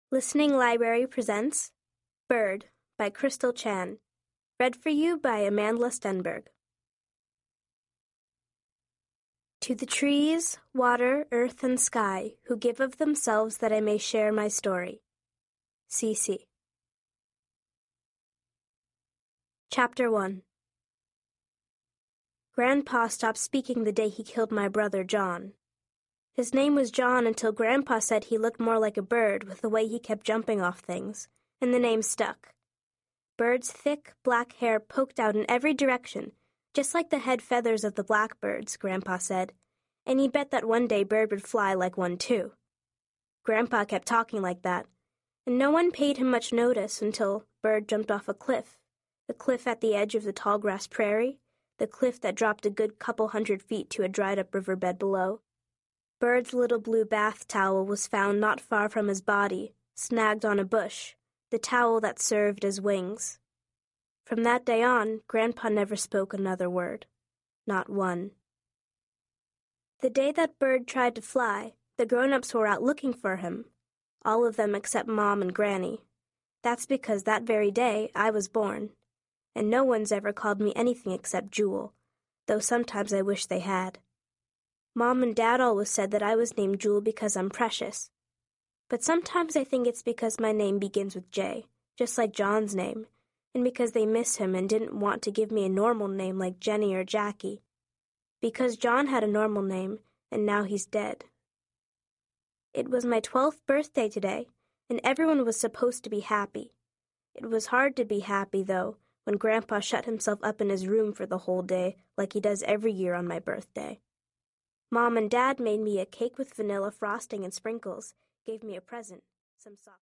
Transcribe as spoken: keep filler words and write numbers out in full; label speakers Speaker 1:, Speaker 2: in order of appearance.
Speaker 1: Listening Library presents Bird by Crystal Chan. Read for you by Amanda Stenberg. To the trees, water, earth, and sky, who give of themselves that I may share my story. C C. Chapter one. Grandpa stopped speaking the day he killed my brother John. His name was John until Grandpa said he looked more like a bird with the way he kept jumping off things, and the name stuck. Bird's thick, black hair poked out in every direction, just like the head feathers of the blackbirds, Grandpa said, and he bet that one day Bird would fly like one too. Grandpa kept talking like that, and no one paid him much notice until Bird jumped off a cliff, the cliff at the edge of the tall grass prairie, the cliff that dropped a good couple hundred feet to a dried-up riverbed below. Bird's little blue bath towel was found not far from his body, snagged on a bush, the towel that served as wings. From that day on, Grandpa never spoke another word. Not one. The day that Bird tried to fly, the grown-ups were out looking for him, all of them except Mom and Granny. That's because that very day I was born, and no one's ever called me anything except Jewel, though sometimes I wish they had. Mom and Dad always said that I was named Jewel because I'm precious. But sometimes I think it's because my name begins with J, just like John's name, and because they miss him and didn't want to give me a normal name like Jenny or Jackie. Because John had a normal name, and now he's dead. It was my twelfth birthday today, and everyone was supposed to be happy. It was hard to be happy, though, when Grandpa shut himself up in his room for the whole day like he does every year on my birthday. Mom and Dad made me a cake with vanilla frosting and sprinkles, gave me a present, some soft